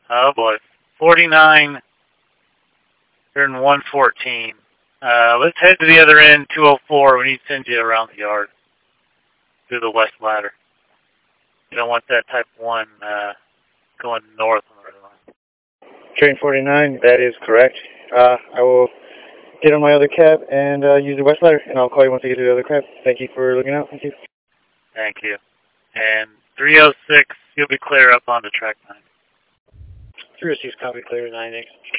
Oh boy. 49. You're in 114. Let's head to the other end, 204. We need to send you around the yard through the west ladder. You don't want that type 1 going north on the red line. Train 49, that is correct. I will get on my other cab and use the west ladder, and I'll call you once I get to the other cab. Thank you for looking out. Thank you. Thank you. And 306, you'll be clear up onto track 9. 306, copy, clear, 9X.